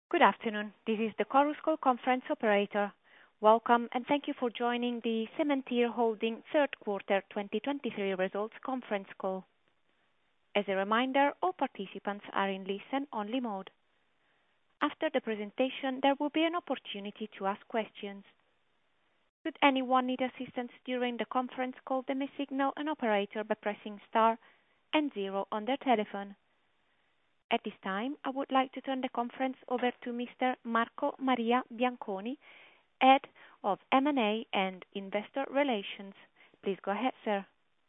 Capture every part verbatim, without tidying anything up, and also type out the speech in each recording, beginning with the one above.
Good afternoon. This is the Chorus Call conference operator. Welcome, and thank you for joining the Cementir Holding third quarter twenty twenty-three results conference call. As a reminder, all participants are in listen-only mode. After the presentation, there will be an opportunity to ask questions. Should anyone need assistance during the conference call, they may signal an operator by pressing star and zero on their telephone. At this time, I would like to turn the conference over to Mister Marco Maria Bianconi, Head of M and A and Investor Relations. Please go ahead, sir.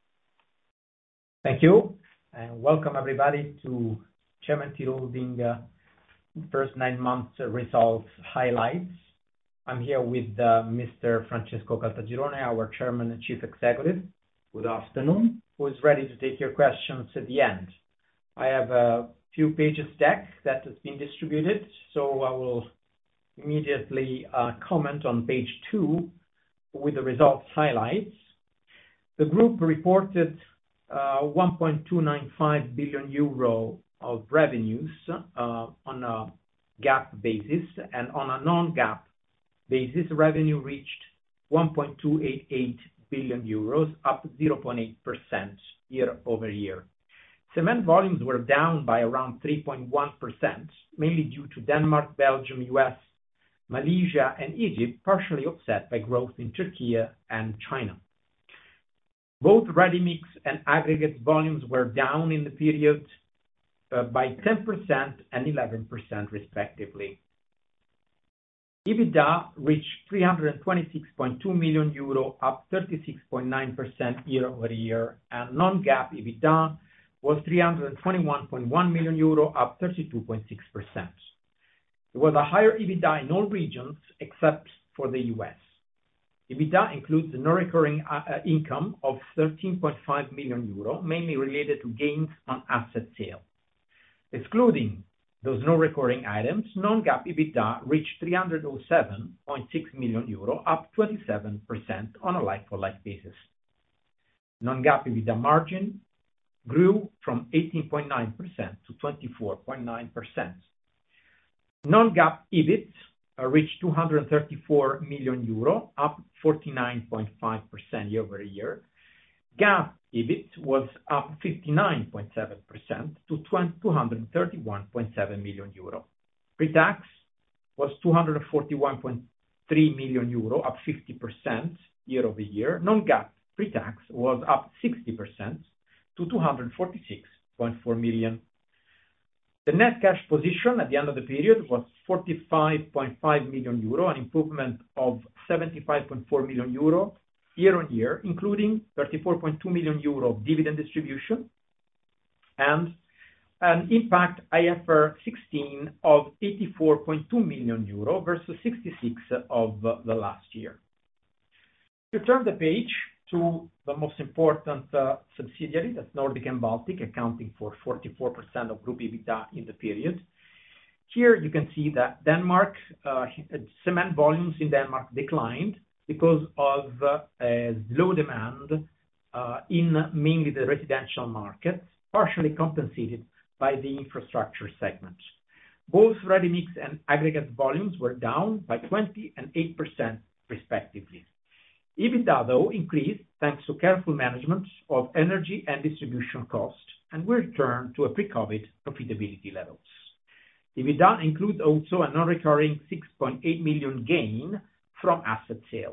Thank you, and welcome everybody to Cementir Holding uh, first nine months results highlights. I'm here with uh, Mister Francesco Caltagirone, our Chairman and Chief Executive. Good afternoon. Who is ready to take your questions at the end. I have a few pages deck that has been distributed, so I will immediately uh, comment on page two with the results highlights. The group reported uh, one point two nine five billion euro of revenues uh, on a GAAP basis, and on a non-GAAP basis, revenue reached one point two eight eight billion euros, up zero point eight percent year over year. Cement volumes were down by around three point one percent, mainly due to Denmark, Belgium, U S, Malaysia, and Egypt, partially offset by growth in Turkey and China. Both ready-mix and aggregates volumes were down in the period uh, by ten percent and eleven percent respectively. EBITDA reached three hundred twenty-six point two million euro, up thirty-six point nine percent year over year, and non-GAAP EBITDA was three hundred twenty-one point one million euro, up thirty-two point six percent. There was a higher EBITDA in all regions except for the U S. EBITDA includes a non-recurring uh, income of thirteen point five million euro, mainly related to gains on asset sale. Excluding those non-recurring items, non-GAAP EBITDA reached three hundred seven point six million euro, up twenty-seven percent on a like-for-like basis. Non-GAAP EBITDA margin grew from eighteen point nine percent to twenty-four point nine percent. Non-GAAP EBIT uh, reached two hundred thirty-four million euro, up forty-nine point five percent year over year. GAAP EBIT was up fifty-nine point seven percent to two hundred thirty-one point seven million euro. Pre-tax was two hundred forty-one point three million euro, up fifty percent year over year. Non-GAAP pre-tax was up sixty percent to two hundred forty-six point four million. The net cash position at the end of the period was forty-five point five million euro, an improvement of seventy-five point four million euro year on year, including thirty-four point two million euro of dividend distribution and an impact I F R S sixteen of eighty-four point two million euro versus sixty-six of the last year. If you turn the page to the most important uh, subsidiary, that's Nordic and Baltic, accounting for forty-four percent of group EBITDA in the period. Here you can see that Denmark, uh, cement volumes in Denmark declined because of uh, a low demand uh, in mainly the residential market, partially compensated by the infrastructure segment. Both ready-mix and aggregate volumes were down by twenty and eight percent respectively. EBITDA, though, increased thanks to careful management of energy and distribution costs, and we returned to a pre-COVID profitability levels. EBITDA includes also a non-recurring six point eight million gain from asset sales.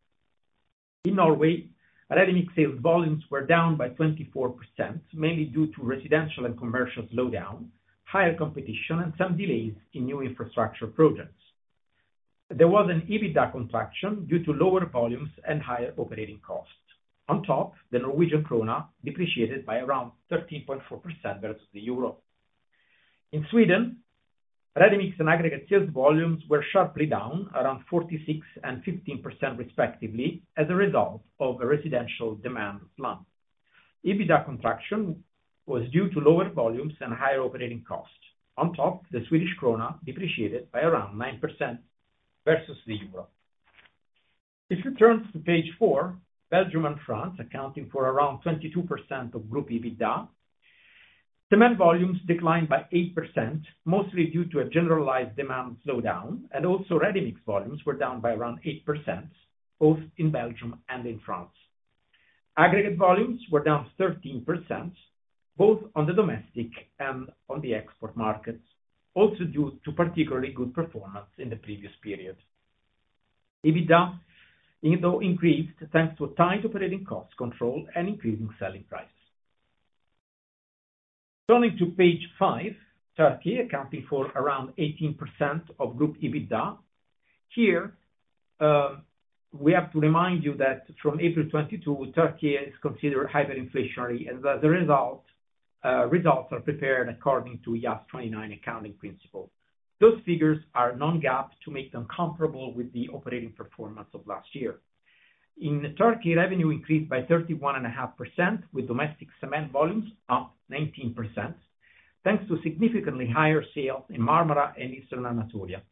In Norway, ready-mix sales volumes were down by twenty-four percent, mainly due to residential and commercial slowdown, higher competition, and some delays in new infrastructure projects. There was an EBITDA contraction due to lower volumes and higher operating costs. On top, the Norwegian krona depreciated by around thirteen point four percent versus the euro. In Sweden, ready-mix and aggregate sales volumes were sharply down, around forty-six and fifteen percent respectively, as a result of a residential demand slump. EBITDA contraction was due to lower volumes and higher operating costs. On top, the Swedish krona depreciated by around nine percent versus the euro. If you turn to page four, Belgium and France, accounting for around twenty-two percent of group EBITDA, Cement volumes declined by eight percent, mostly due to a generalized demand slowdown, and also ready-mix volumes were down by around eight percent, both in Belgium and in France. Aggregate volumes were down thirteen percent, both on the domestic and on the export markets, also due to particularly good performance in the previous period. EBITDA, though, increased thanks to tight operating cost control and increasing selling prices. Turning to page five, Turkey, accounting for around eighteen percent of group EBITDA. Here, uh, we have to remind you that from April twenty-two, Turkey is considered hyperinflationary, and as a result, uh, results are prepared according to I A S twenty-nine accounting principle. Those figures are non-GAAP to make them comparable with the operating performance of last year. In Turkey, revenue increased by thirty-one point five percent, with domestic cement volumes up nineteen percent, thanks to significantly higher sales in Marmara and Eastern Anatolia.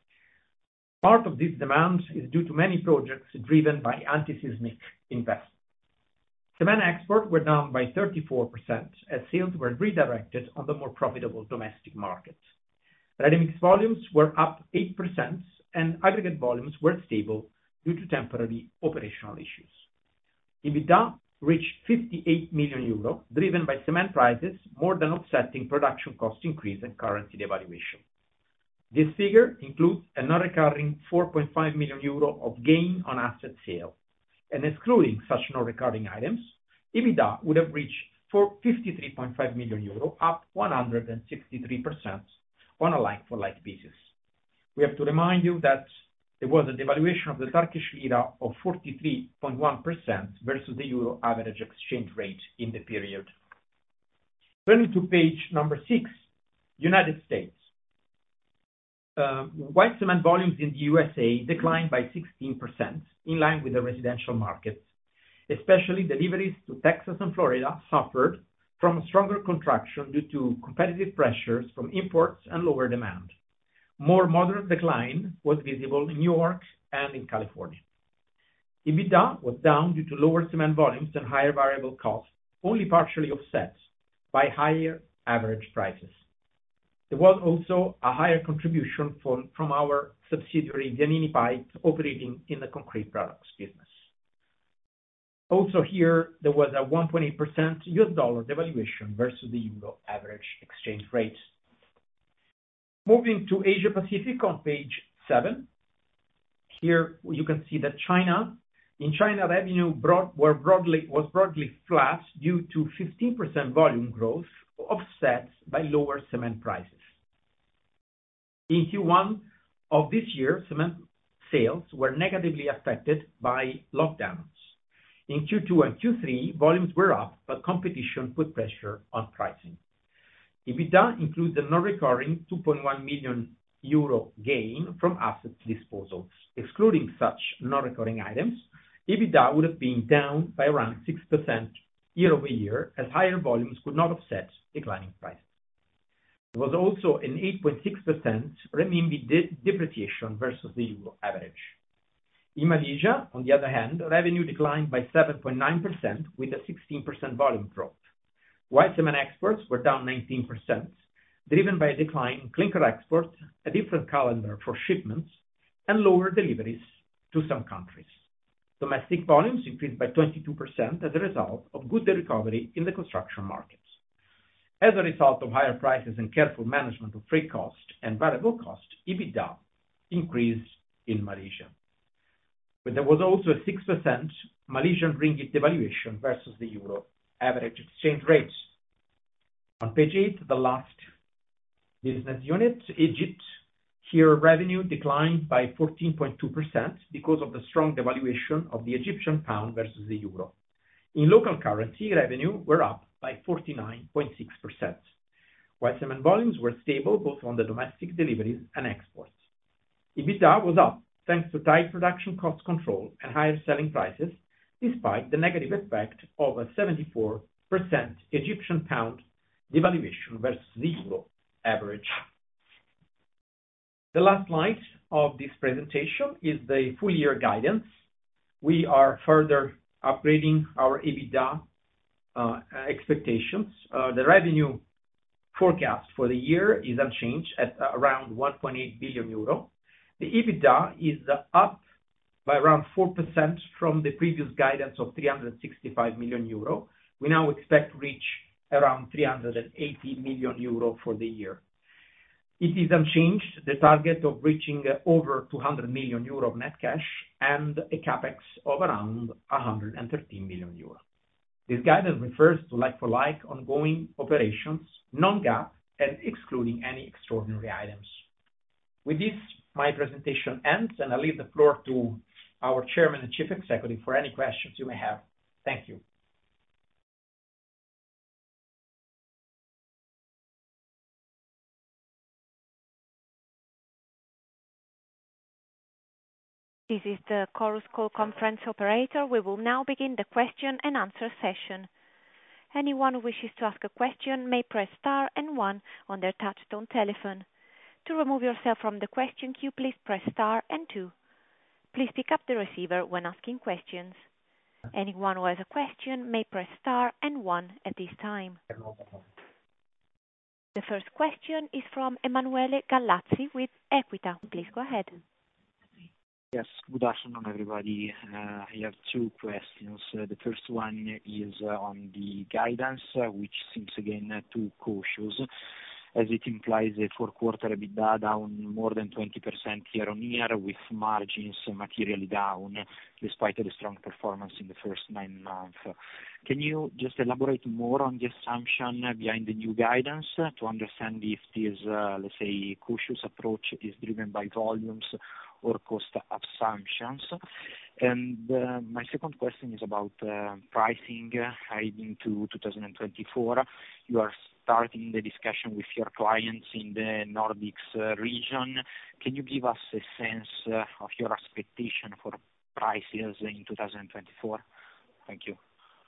Part of this demand is due to many projects driven by anti-seismic investment. Cement exports were down by thirty-four percent, as sales were redirected on the more profitable domestic market. Ready-mix volumes were up eight percent, and aggregate volumes were stable due to temporary operational issues. EBITDA reached fifty-eight million euro, driven by cement prices, more than offsetting production cost increase and currency devaluation. This figure includes a non-recurring four point five million euro of gain on asset sale, and excluding such non-recurring items, EBITDA would have reached fifty-three point five million euro, up one hundred sixty-three percent on a like-for-like basis. We have to remind you that there was a devaluation of the Turkish lira of forty-three point one percent versus the euro average exchange rate in the period. Turning to page number six, United States. Uh, white cement volumes in the U S A declined by sixteen percent, in line with the residential markets. Especially deliveries to Texas and Florida suffered from a stronger contraction due to competitive pressures from imports and lower demand. More moderate decline was visible in New York and in California. EBITDA was down due to lower cement volumes and higher variable costs, only partially offset by higher average prices. There was also a higher contribution from, from our subsidiary Vianini Pipe operating in the concrete products business. Also here, there was a one point eight percent U S dollar devaluation versus the euro average exchange rate. Moving to Asia Pacific on page seven. Here you can see that China, in China revenue broad, were broadly, was broadly flat due to fifteen percent volume growth, offset by lower cement prices. In Q one of this year, cement sales were negatively affected by lockdowns. In Q two and Q three, volumes were up, but competition put pressure on pricing. EBITDA includes a non-recurring two point one million euro gain from asset disposals. Excluding such non-recurring items, EBITDA would have been down by around six percent year-over-year, as higher volumes could not offset declining prices. There was also an eight point six percent renminbi de- depreciation versus the euro average. In Malaysia, on the other hand, revenue declined by seven point nine percent with a sixteen percent volume drop. White cement exports were down nineteen percent, driven by a decline in clinker exports, a different calendar for shipments, and lower deliveries to some countries. Domestic volumes increased by twenty-two percent as a result of good recovery in the construction markets. As a result of higher prices and careful management of freight cost and variable cost, EBITDA increased in Malaysia. But there was also a six percent Malaysian ringgit devaluation versus the euro average exchange rates. On page eight, the last business unit, Egypt. Here, revenue declined by fourteen point two percent because of the strong devaluation of the Egyptian pound versus the euro. In local currency, revenue were up by forty-nine point six percent. White cement volumes were stable both on the domestic deliveries and exports. EBITDA was up thanks to tight production cost control and higher selling prices, despite the negative effect of a seventy-four percent Egyptian pound devaluation versus the euro average. The last slide of this presentation is the full year guidance. We are further upgrading our EBITDA uh, expectations. Uh, the revenue forecast for the year is unchanged at around one point eight billion euro. The EBITDA is up by around four percent from the previous guidance of three hundred sixty-five million euro. We now expect to reach around three hundred eighty million euro for the year. It is unchanged, the target of reaching over two hundred million euro of net cash and a CapEx of around one hundred thirteen million euro. This guidance refers to like-for-like ongoing operations, non-GAAP, and excluding any extraordinary items. With this, my presentation ends, and I leave the floor to our Chairman and Chief Executive for any questions you may have. Thank you. This is the Chorus Call conference operator. We will now begin the question and answer session. Anyone who wishes to ask a question may press star and one on their touchtone telephone. To remove yourself from the question queue, please press star and two. Please pick up the receiver when asking questions. Anyone who has a question may press star and one at this time. The first question is from Emanuele Gallazzi with Equita. Please go ahead. Yes, good afternoon, everybody. Uh, I have two questions. Uh, the first one is uh, on the guidance, uh, which seems again uh, too cautious, as it implies a four-quarter EBITDA down more than twenty percent year-on-year, with margins materially down, despite the strong performance in the first nine months. Can you just elaborate more on the assumption behind the new guidance uh, to understand if this, uh, let's say, cautious approach is driven by volumes or cost assumptions? And uh, my second question is about uh, pricing uh, heading to two thousand twenty-four. You are starting the discussion with your clients in the Nordics uh, region. Can you give us a sense uh, of your expectation for prices in two thousand twenty-four? Thank you.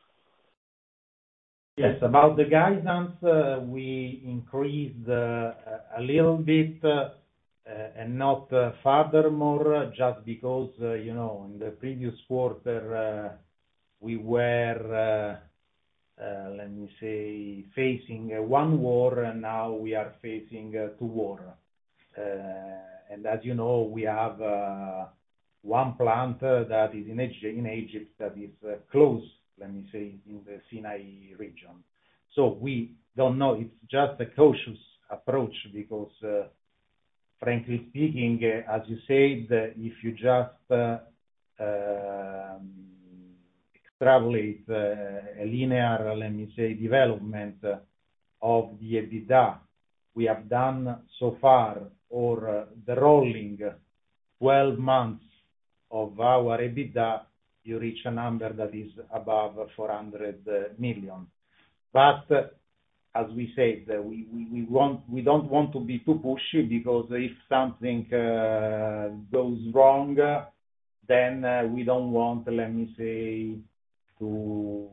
Yes, about the guidance, uh, we increased uh, a little bit, uh, Uh, and not uh, furthermore, just because, uh, you know, in the previous quarter, uh, we were, uh, uh, let me say, facing uh, one war, and now we are facing uh, two war. Uh, and as you know, we have uh, one plant uh, that is in Egypt, in Egypt that is uh, close, let me say, in the Sinai region. So we don't know. It's just a cautious approach because uh, frankly speaking, uh, as you said, uh, if you just uh, um, extrapolate uh, a linear, let me say, development uh, of the EBITDA we have done so far, or uh, the rolling twelve months of our EBITDA, you reach a number that is above four hundred million. But uh, as we said, uh, we, we, we want, we don't want to be too pushy, because if something uh, goes wrong, uh, then uh, we don't want, let me say, to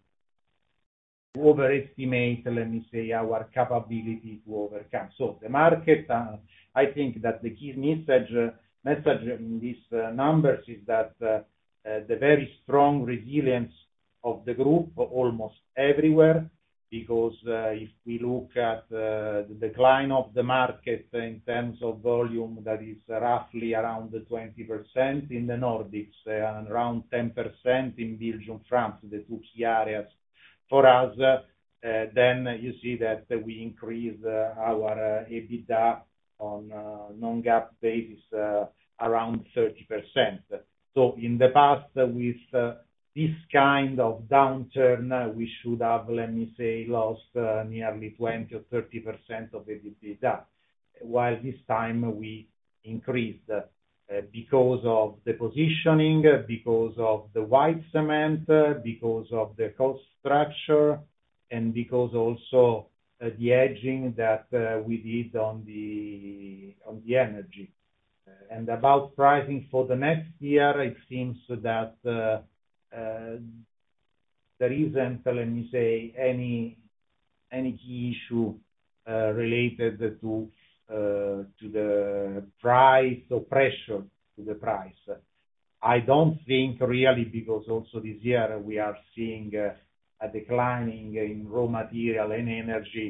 overestimate, let me say, our capability to overcome. So the market, uh, I think that the key message, uh, message in these uh, numbers is that uh, uh, the very strong resilience of the group almost everywhere. Because uh, if we look at uh, the decline of the market in terms of volume, that is roughly around twenty percent in the Nordics uh, and around ten percent in Belgium, France, the two key areas for us, uh, uh, then you see that we increase uh, our uh, EBITDA on uh, non-GAAP basis uh, around thirty percent. So in the past, uh, with uh, this kind of downturn, uh, we should have, let me say, lost uh, nearly twenty or thirty percent of EBITDA, while this time we increased uh, because of the positioning, uh, because of the white cement, uh, because of the cost structure, and because also uh, the hedging that uh, we did on the on the energy. Uh, and about pricing for the next year, it seems that uh, Uh, there isn't, let me say, any any key issue uh, related to uh, to the price or pressure to the price. I don't think really, because also this year we are seeing uh, a declining in raw material and energy,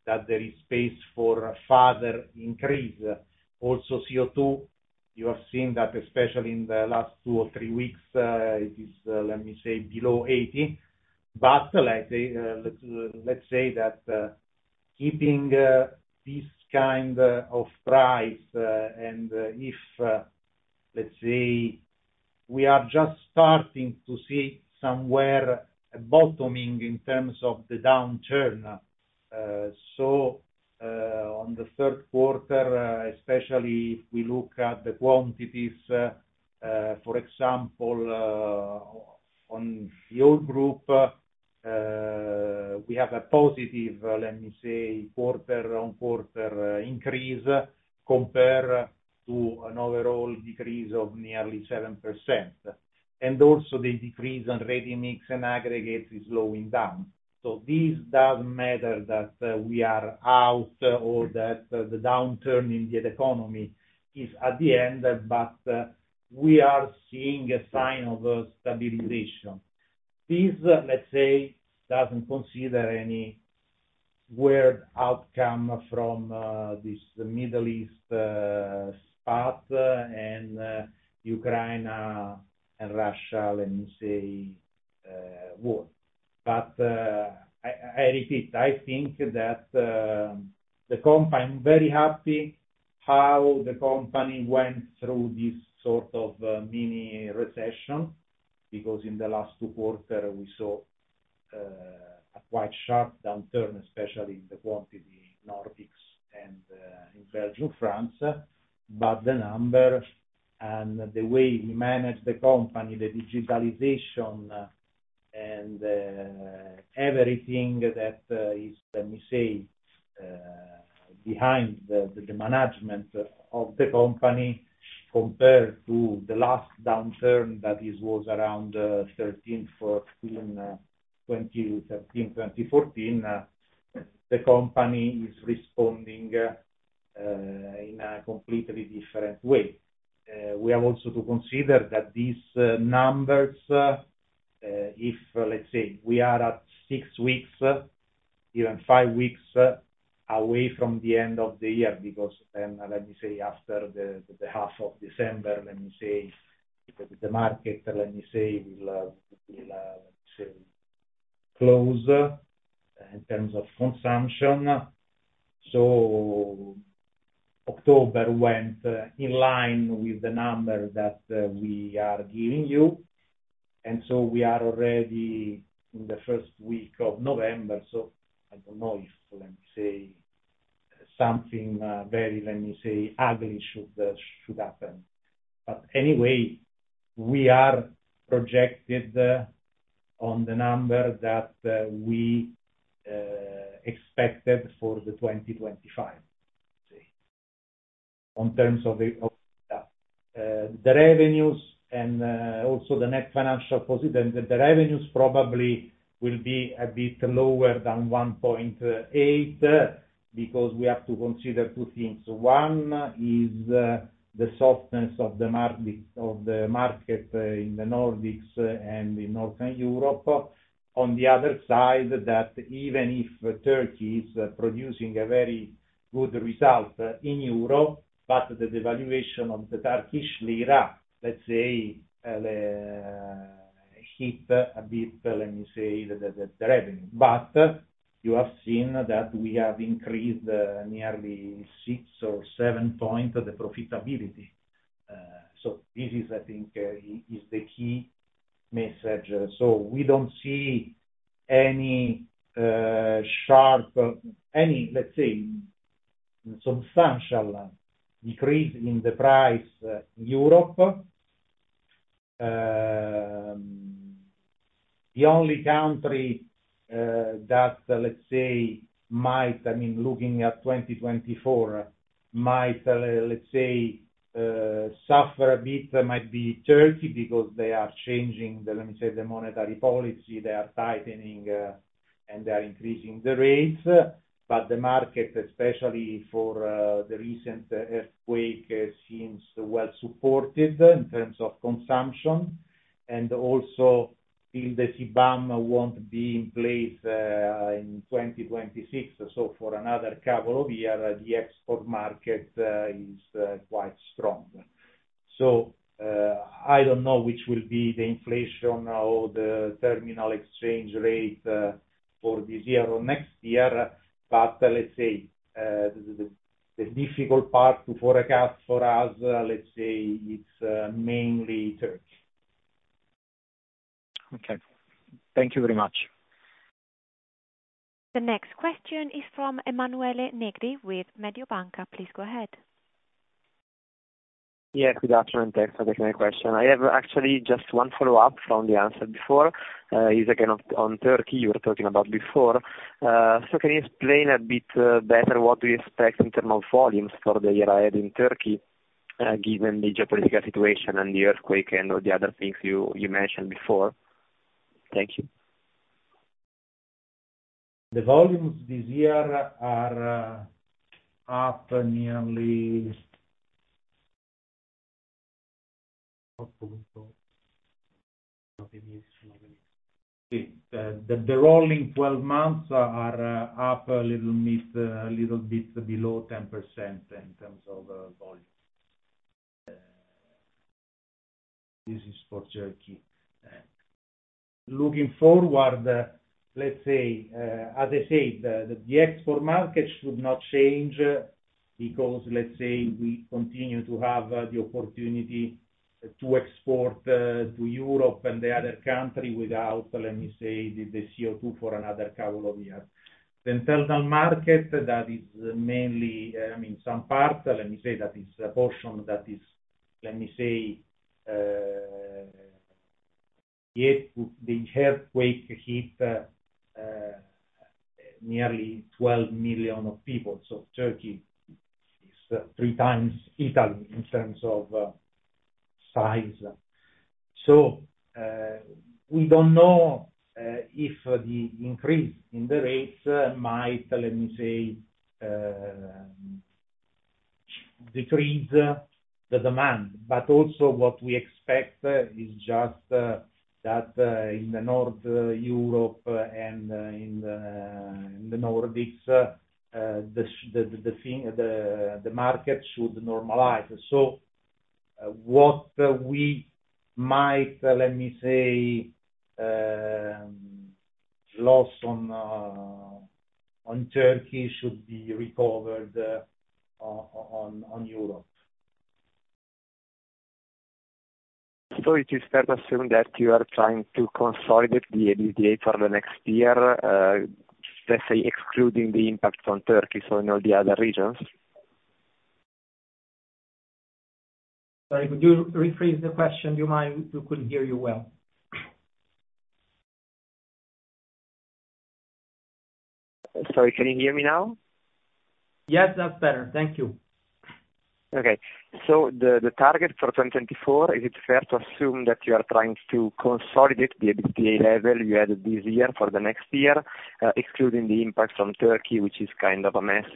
that there is space for a further increase. Also, C O two, you have seen that especially in the last two or three weeks, uh, it is, uh, let me say, below eighty. But let's say, uh, let's, uh, let's say that uh, keeping uh, this kind uh, of price, uh, and uh, if, uh, let's say, we are just starting to see somewhere a bottoming in terms of the downturn. Uh, so uh, on the third quarter, uh, especially if we look at the quantities, uh, uh, for example, uh, on the old group, uh, Uh, we have a positive, uh, let me say, quarter-on-quarter uh, increase compared to an overall decrease of nearly seven percent. And also the decrease on ready-mix and aggregates is slowing down. So this doesn't matter that uh, we are out uh, or that uh, the downturn in the economy is at the end, but uh, we are seeing a sign of uh, stabilization. This, uh, let's say, doesn't consider any weird outcome from uh, this Middle East uh, spot uh, and uh, Ukraine uh, and Russia, let me say, uh, war. But uh, I, I repeat, I think that uh, the company, I'm very happy how the company went through this sort of uh, mini recession, because in the last two quarters we saw uh, a quite sharp downturn, especially in the quantity Nordics and uh, in Belgium, France. But the number and the way we manage the company, the digitalization, uh, and uh, everything that uh, is, let me say, uh, behind the, the, the management of the company, compared to the last downturn that is was around uh, thirteen, fourteen, uh, twenty thirteen, twenty fourteen, uh, the company is responding uh, uh, in a completely different way. Uh, we have also to consider that these uh, numbers, uh, uh, if uh, let's say we are at six weeks, uh, even five weeks uh, away from the end of the year, because then, uh, let me say, after the, the, the half of December, let me say, the, the market, let me say, will, uh, will uh, let me say, close uh, in terms of consumption. So October went uh, in line with the number that uh, we are giving you. And so we are already in the first week of November, so I don't know if, let me say, something uh, very, let me say, ugly should uh, should happen. But anyway, we are projected uh, on the number that uh, we uh, expected for the twenty twenty-five. See. On terms of the, of that. Uh, the revenues and uh, also the net financial position, the, the revenues probably will be a bit lower than one point eight, uh, because we have to consider two things. One is uh, the softness of the market of the market uh, in the Nordics uh, and in Northern Europe. On the other side, that even if uh, Turkey is uh, producing a very good result uh, in euro, but the devaluation of the Turkish lira, let's say, uh, hit a bit, let me say, the, the, the revenue. But uh, you have seen that we have increased uh, nearly six or seven points of the profitability. Uh, so this is, I think, uh, is the key message. Uh, so we don't see any uh, sharp, uh, any, let's say, substantial decrease in the price uh, in Europe. Um, the only country uh, that, uh, let's say, might, I mean, looking at twenty twenty-four, might, uh, let's say, uh, suffer a bit uh, might be Turkey, because they are changing, the, let me say, the monetary policy, they are tightening uh, and they are increasing the rates. But the market, especially for uh, the recent earthquake, uh, seems well supported in terms of consumption, and also till the C BAM won't be in place uh, in twenty twenty-six, so for another couple of years, the export market uh, is uh, quite strong. So uh, I don't know which will be the inflation or the terminal exchange rate uh, for this year or next year, but uh, let's say uh, the, the, the difficult part to forecast for us, uh, let's say, it's uh, mainly Turkey. Okay. Thank you very much. The next question is from Emanuele Negri with Mediobanca. Please go ahead. Yes, good afternoon. Thanks for taking my question. I have actually just one follow-up from the answer before. Uh, is again on, on Turkey, you were talking about before. Uh, so can you explain a bit uh, better what do you expect in terms of volumes for the year ahead in Turkey, uh, given the geopolitical situation and the earthquake and all the other things you, you mentioned before? Thank you. The volumes this year are uh, up nearly the, the, the rolling twelve months are uh, up a little bit, a little bit below ten percent in terms of uh, volume. Uh, this is for Turkey. Uh, looking forward, uh, let's say, uh, as I said, the, the export market should not change uh, because, let's say, we continue to have uh, the opportunity to export uh, to Europe and the other country without, let me say, the, the C O two for another couple of years. The internal market, that is mainly, uh, I mean, some part, let me say, that is a portion that is, let me say, uh, yet the earthquake hit uh, uh, nearly twelve million of people. So Turkey is uh, three times Italy in terms of uh, size. So uh, we don't know uh, if uh, the increase in the rates uh, might, let me say, uh, decrease uh, the demand. But also what we expect uh, is just uh, that uh, in the North uh, Europe uh, and uh, in, the, in the Nordics, uh, uh, the, the, the, thing, the, the market should normalize. So Uh, what uh, we might, uh, let me say, uh, loss on uh, on Turkey should be recovered uh, on on Europe. So it is fair to assume that you are trying to consolidate the EBITDA for the next year, uh, let's say excluding the impact on Turkey, so in all the other regions? Sorry, could you rephrase the question? You might, we couldn't hear you well. Sorry, can you hear me now? Yes, that's better. Thank you. Okay. So the, the target for twenty twenty-four, is it fair to assume that you are trying to consolidate the EBITDA level you had this year for the next year, uh, excluding the impact from Turkey, which is kind of a mess?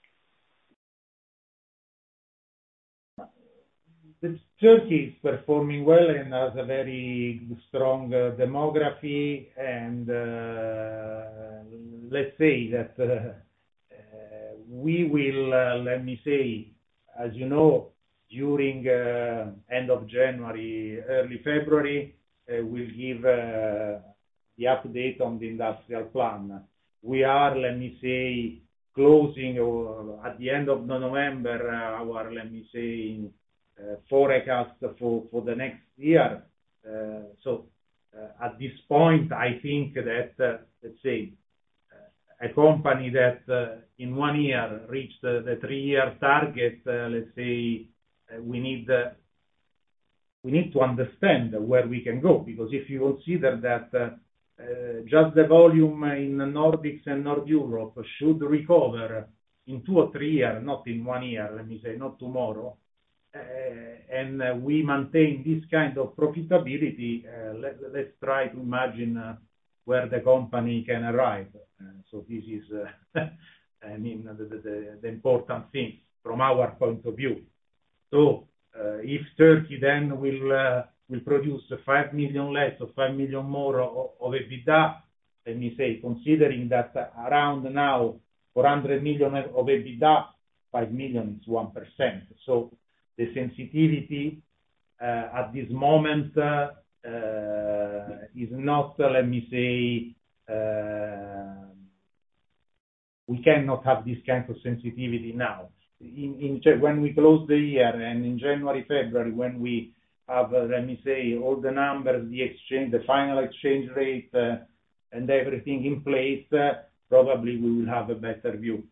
Turkey is performing well and has a very strong uh, demography, and uh, let's say that uh, uh, we will, uh, let me say, as you know, during uh, end of January, early February, uh, we'll give uh, the update on the industrial plan. We are, let me say, closing uh, at the end of November uh, our, let me say, Uh, forecast for, for the next year. Uh, so uh, at this point, I think that, uh, let's say, uh, a company that uh, in one year reached uh, the three-year target, uh, let's say, uh, we need uh, we need to understand where we can go, because if you consider that uh, uh, just the volume in the Nordics and North Europe should recover in two or three years, not in one year, let me say, not tomorrow, Uh, and uh, we maintain this kind of profitability, uh, let, let's try to imagine uh, where the company can arrive. Uh, so this is, uh, I mean, the, the, the important thing from our point of view. So uh, if Turkey then will uh, will produce five million less or five million more of, of EBITDA, let me say, considering that around now four hundred million of EBITDA, five million is one percent. So the sensitivity uh, at this moment uh, uh, is not, uh, let me say, uh, we cannot have this kind of sensitivity now. In, in, when we close the year and in January, February, when we have, uh, let me say, all the numbers, the exchange, the final exchange rate, uh, and everything in place, uh, probably we will have a better view.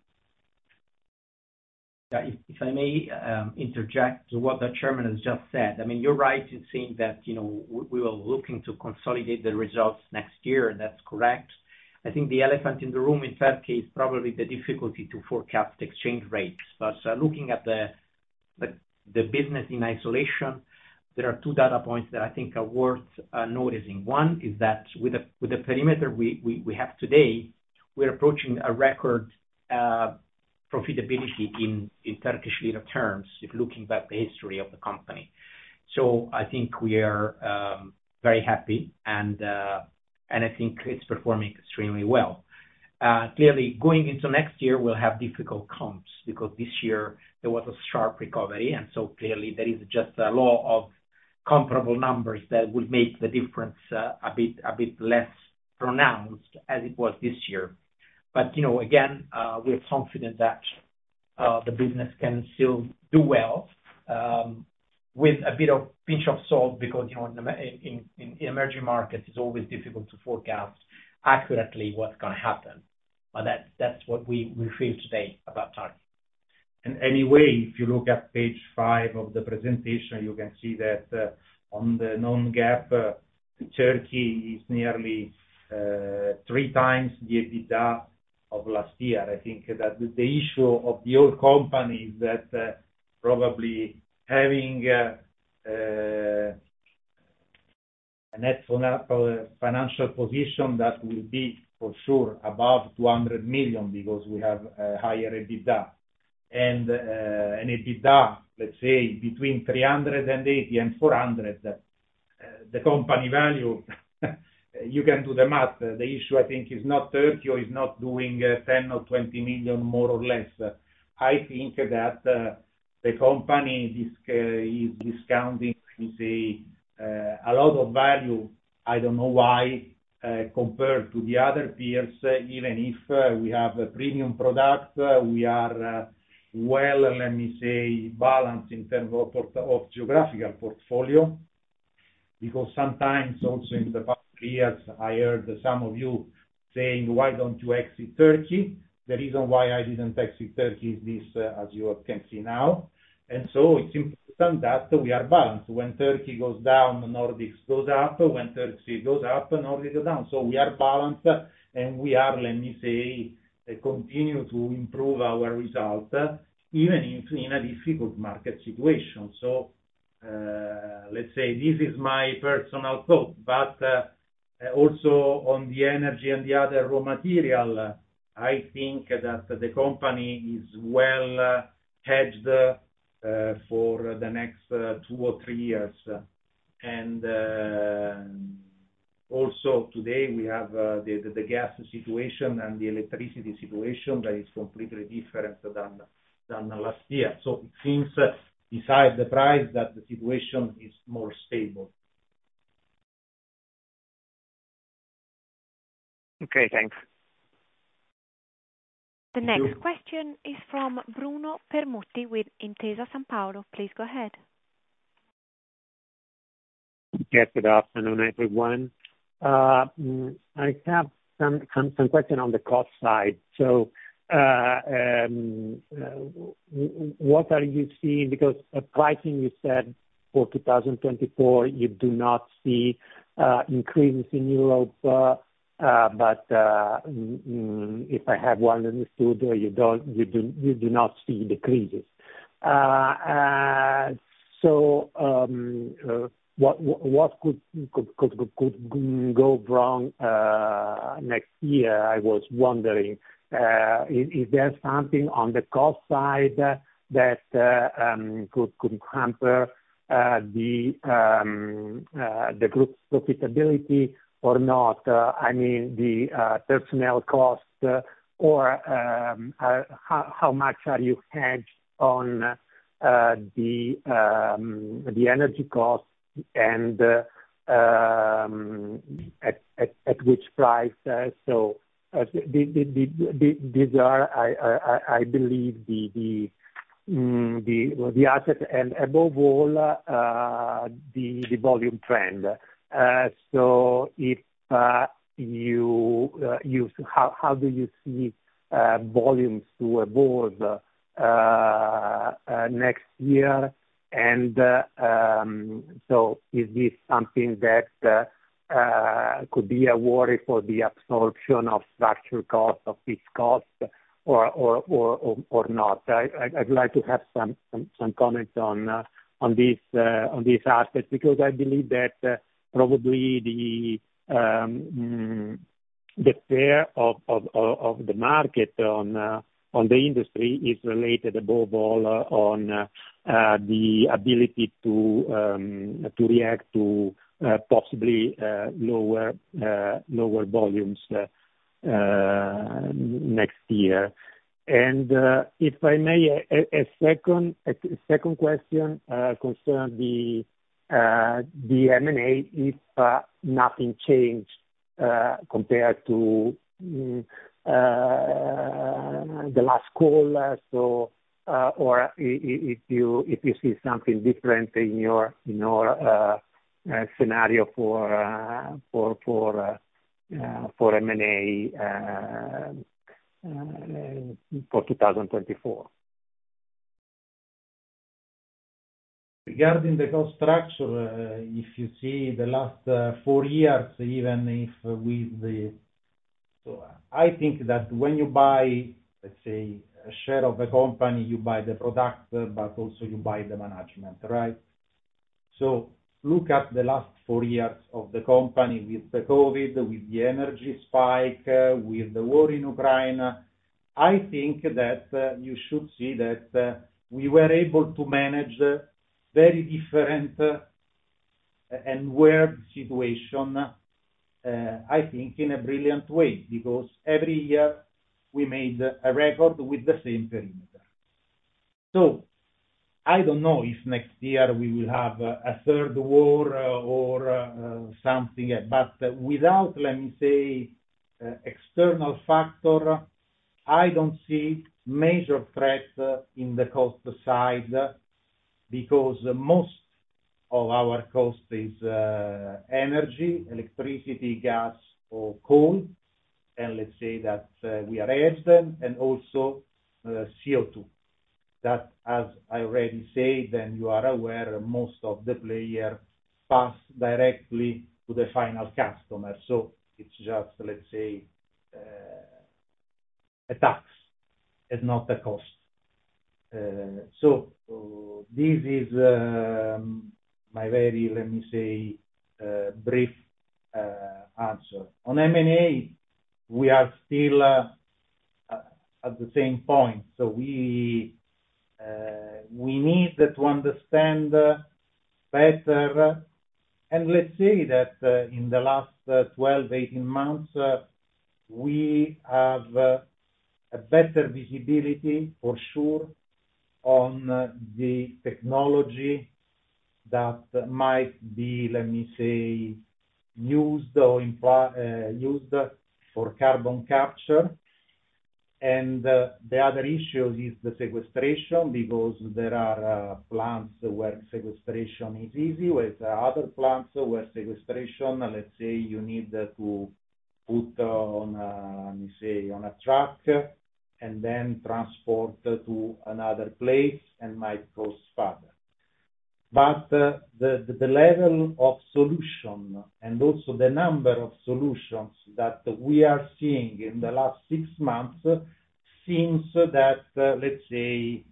Yeah, if, if I may um, interject to what the chairman has just said. I mean, you're right in saying that, you know, we, we were looking to consolidate the results next year, and that's correct. I think the elephant in the room in Turkey is probably the difficulty to forecast exchange rates. But uh, looking at the, the the business in isolation, there are two data points that I think are worth uh, noticing. One is that with the with the perimeter we, we, we have today, we're approaching a record uh, profitability in, in Turkish lira terms, if looking back the history of the company. So I think we are um, very happy, and uh, and I think it's performing extremely well. Uh, clearly, going into next year, we'll have difficult comps because this year there was a sharp recovery, and so clearly there is just a law of comparable numbers that will make the difference uh, a bit a bit less pronounced as it was this year. But you know, again, uh, we're confident that uh, the business can still do well um, with a bit of pinch of salt, because you know, in, in, in, in emerging markets, it's always difficult to forecast accurately what's going to happen. But that that's what we, we feel today about Turkey. And anyway, if you look at page five of the presentation, you can see that uh, on the non-GAAP, uh, Turkey is nearly uh, three times the EBITDA of last year. I think that the issue of the old company is that uh, probably having uh, uh, a net financial position that will be for sure above two hundred million because we have a higher EBITDA. And uh, an EBITDA, let's say, between three hundred eighty and four hundred, uh, the company value, you can do the math. The issue, I think, is not Turkey or is not doing uh, ten or twenty million more or less. I think that uh, the company disc, uh, is discounting, we say, uh, a lot of value. I don't know why, uh, compared to the other peers, uh, even if uh, we have a premium product, uh, we are uh, well, let me say, balanced in terms of, port- of geographical portfolio, because sometimes also in the past years I heard some of you saying, why don't you exit Turkey? The reason why I didn't exit Turkey is this, uh, as you can see now. And so it's important that we are balanced. When Turkey goes down, Nordics goes up. When Turkey goes up, Nordics goes down. So we are balanced, and we are, let me say, continue to improve our result, uh, even if in a difficult market situation. So, uh, let's say this is my personal thought, but uh, also on the energy and the other raw material, uh, I think that the company is well uh, hedged uh, for the next uh, two or three years. And uh, also today we have uh, the, the, the gas situation and the electricity situation that is completely different than, than last year. So it seems, uh, besides the price, that the situation is more stable. Okay, thanks. The next question is from Bruno Permutti with Intesa Sanpaolo. Please go ahead. Yes, good afternoon, everyone. Uh, I have some some, some question on the cost side. So, uh, um, uh, what are you seeing? Because uh, pricing, you said for two thousand twenty-four, you do not see uh, increases in Europe. Uh, Uh, but uh, mm, if I have well understood, uh, you don't, you do, you do not see decreases. Uh, uh, so, um, uh, what what could could could, could go wrong uh, next year? I was wondering, uh, is, is there something on the cost side that uh, um, could could hamper uh, the um, uh, the group's profitability or not? Uh, I mean, the uh, personnel cost, uh, or um, uh, how, how much are you hedged on uh, the um, the energy cost, and uh, um, at, at at which price? Uh, so uh, the, the, the, the, these are, I, I, I believe, the the mm, the the asset, and above all, uh, the the volume trend. Uh, so if uh, you uh, use how how do you see uh, volumes to evolve uh, uh, next year? And uh, um, so is this something that uh, uh, could be a worry for the absorption of structural costs, of fixed costs, or or or or, or not? I, I'd like to have some some, some comments on uh, on this uh, on this aspect, because I believe that uh, probably the um, the fear of, of of the market on uh, on the industry is related above all uh, on uh, uh, the ability to um, to react to uh, possibly uh, lower uh, lower volumes uh, uh, next year. And uh, if I may, a, a second a second question uh, concerns the uh, the M and A. If uh, nothing changed uh, compared to um, uh, the last call, uh, so uh, or if you if you see something different in your in your uh, uh, scenario for uh, for for uh, uh, for M and A. Uh, Uh, for two thousand twenty-four. Regarding the cost structure, uh, if you see the last uh, four years, even if uh, with the... So I think that when you buy, let's say, a share of a company, you buy the product, uh, but also you buy the management, right? So look at the last four years of the company with the COVID, with the energy spike, uh, with the war in Ukraine. I think that uh, you should see that uh, we were able to manage uh, very different uh, and weird situation, uh, I think, in a brilliant way, because every year we made a record with the same perimeter. So I don't know if next year we will have uh, a third war uh, or uh, something, but uh, without, let me say, uh, external factor, I don't see major threat uh, in the cost side, because uh, most of our cost is uh, energy, electricity, gas, or coal, and let's say that uh, we are hedged, and also uh, C O two. That, as I already said, and you are aware, most of the players pass directly to the final customer. So it's just, let's say, uh, a tax, and not a cost. Uh, so uh, this is um, my very, let me say, uh, brief uh, answer. On M and A, we are still uh, at the same point. So we Uh, we need to understand uh, better, and let's say that uh, in the last uh, twelve, eighteen months, uh, we have uh, a better visibility, for sure, on uh, the technology that might be, let me say, used or impl- uh, used for carbon capture. And uh, the other issue is the sequestration, because there are uh, plants where sequestration is easy, whereas there are other plants where sequestration, let's say, you need uh, to put uh, on a, let me say, on a truck and then transport uh, to another place, and might cost further. But uh, the, the, the level of solution, and also the number of solutions that we are seeing in the last six months seems that, uh, let's say,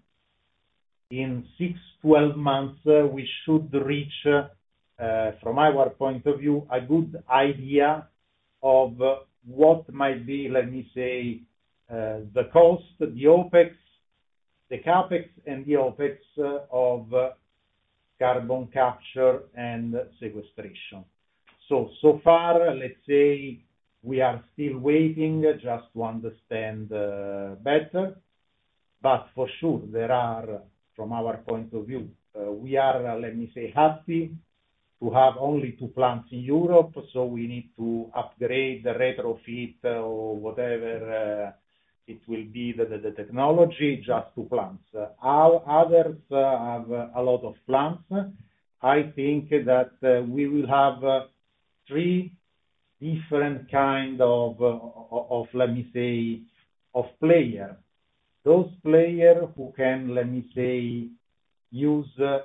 in six, twelve months, uh, we should reach, uh, from our point of view, a good idea of uh, what might be, let me say, uh, the cost, the OPEX, the CAPEX, and the OPEX uh, of uh, carbon capture and sequestration. So, so far, let's say we are still waiting just to understand uh, better, but for sure there are, from our point of view, uh, we are, uh, let me say, happy to have only two plants in Europe, so we need to upgrade, the retrofit, uh, or whatever uh, it will be the, the, the technology, just two plants. Uh, our others uh, have uh, a lot of plants. I think that uh, we will have uh, three different kind of, uh, of, let me say, of player. Those players who can, let me say, use uh,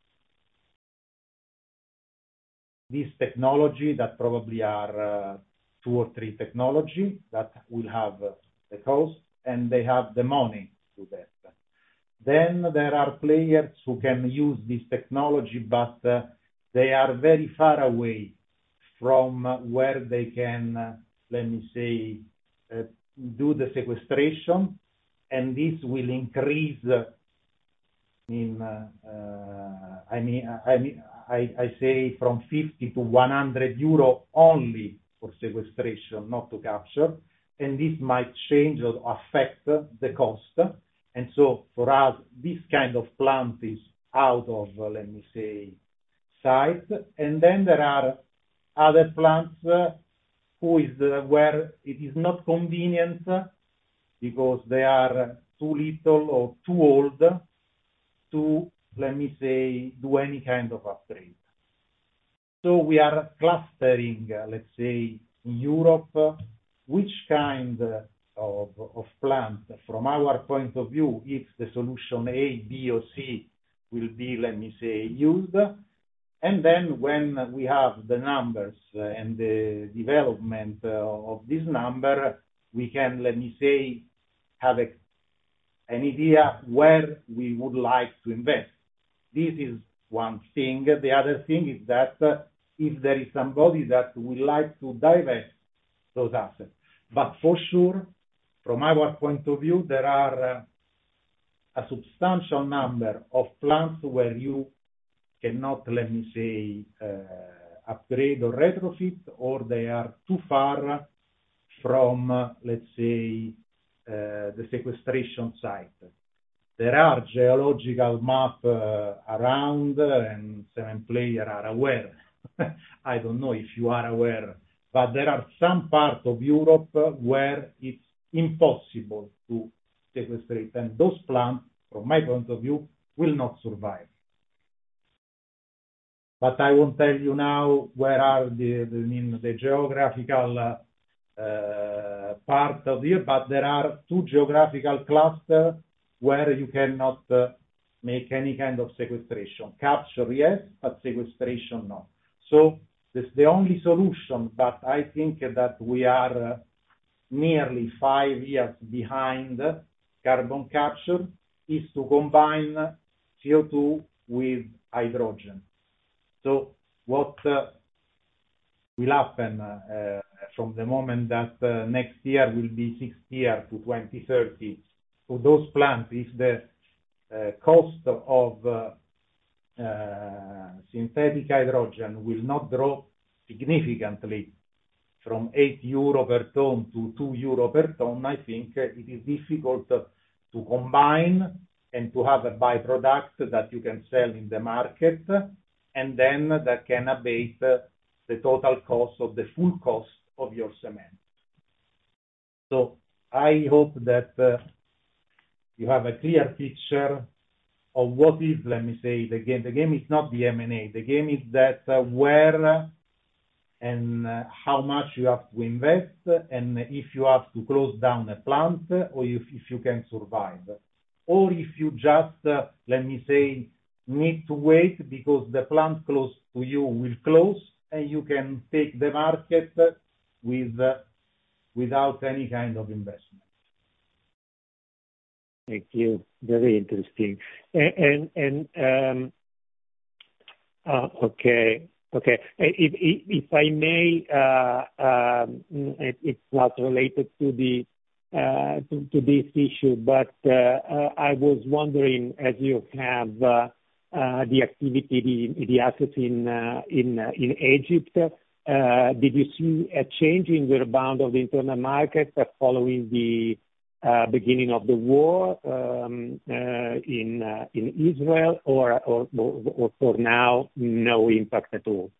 this technology that probably are uh, two or three technology that will have uh, the cost and they have the money to that. Then there are players who can use this technology, but uh, they are very far away from uh, where they can, uh, let me say, uh, do the sequestration, and this will increase uh, in, uh, uh, I mean, I mean, I, I say from fifty to one hundred euro only for sequestration, not to capture, and this might change or affect the cost. And so for us, this kind of plant is out of, uh, let me say, sight. And then there are other plants uh, who is uh, where it is not convenient uh, because they are too little or too old to, let me say, do any kind of upgrade. So we are clustering, uh, let's say, in Europe, uh, which kind uh, of, of plant, from our point of view, if the solution A, B, or C will be, let me say, used. And then when we have the numbers uh, and the development uh, of this number, we can, let me say, have a, an idea where we would like to invest. This is one thing. The other thing is that uh, if there is somebody that would like to divest those assets. But for sure, from our point of view, there are uh, a substantial number of plants where you cannot, let me say, uh, upgrade or retrofit, or they are too far from, uh, let's say, uh, the sequestration site. There are geological maps uh, around, uh, and seven players are aware. I don't know if you are aware, but there are some parts of Europe uh, where it's impossible to sequestrate, and those plants, from my point of view, will not survive. But I won't tell you now where are the, the, I mean, the geographical uh, uh, part of here, but there are two geographical clusters where you cannot uh, make any kind of sequestration. Capture, yes, but sequestration, no. So this is the only solution, but I think that we are uh, nearly five years behind carbon capture, is to combine C O two with hydrogen. So what uh, will happen uh, from the moment that uh, next year will be six years to twenty thirty to those plants, if the uh, cost of uh, uh, synthetic hydrogen will not drop significantly from eight euro per ton to two euro per ton, I think it is difficult to combine and to have a byproduct that you can sell in the market, and then that can abate the total cost of the full cost of your cement. So I hope that uh, you have a clear picture of what is, let me say, the game. The game is not the M and A. The game is that uh, where and uh, how much you have to invest, and if you have to close down a plant, or if, if you can survive. Or if you just, uh, let me say, need to wait because the plant close to you will close, and you can take the market with uh, without any kind of investment. Thank you. Very interesting. And, and, and um, uh, okay. Okay. If, if, if I may, uh, um, it, it's not related to the uh, to, to this issue, but uh, uh, I was wondering, as you have uh, uh, the activity, the, the assets in uh, in uh, in Egypt. Uh, did you see a change in the rebound of the internal market following the uh, beginning of the war um, uh, in uh, in Israel, or, or or for now no impact at all?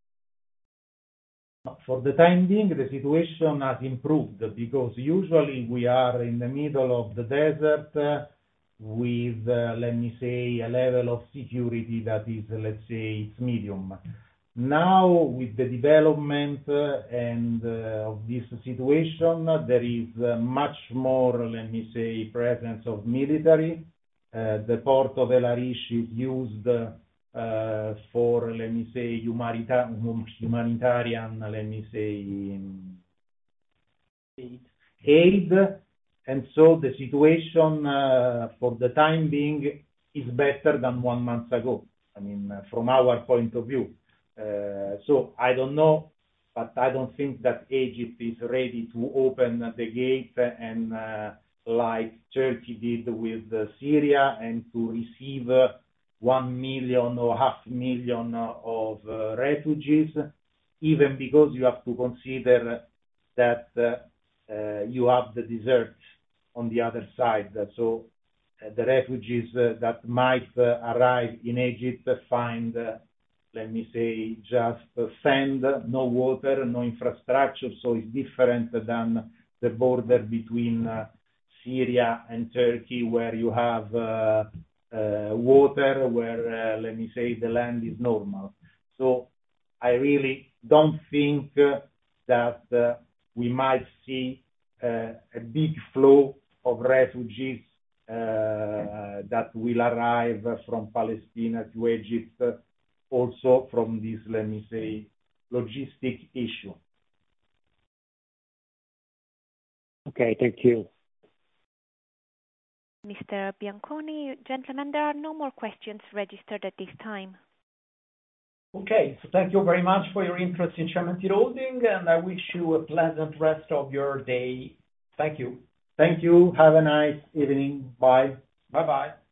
For the time being, the situation has improved because usually we are in the middle of the desert uh, with, uh, let me say, a level of security that is, let's say, it's medium. Now, with the development uh, and uh, of this situation, uh, there is uh, much more, let me say, presence of military. Uh, the port of El Arish is used uh, Uh, for, let me say, humanita- humanitarian, let me say, aid. aid. And so the situation uh, for the time being is better than one month ago, I mean, uh, from our point of view. Uh, so I don't know, but I don't think that Egypt is ready to open the gate and uh, like Turkey did with uh, Syria and to receive uh, one million or half million of uh, refugees, even because you have to consider that uh, uh, you have the desert on the other side. So uh, the refugees uh, that might uh, arrive in Egypt find, uh, let me say, just uh, sand, no water, no infrastructure, so it's different than the border between uh, Syria and Turkey, where you have uh, Uh, water, where, uh, let me say, the land is normal. So I really don't think uh, that uh, we might see uh, a big flow of refugees uh, that will arrive from Palestine to Egypt, uh, also from this, let me say, logistic issue. Okay, thank you. Mister Bianconi, gentlemen, there are no more questions registered at this time. Okay, so thank you very much for your interest in Cementir Holding, and I wish you a pleasant rest of your day. Thank you. Thank you. Have a nice evening. Bye. Bye-bye.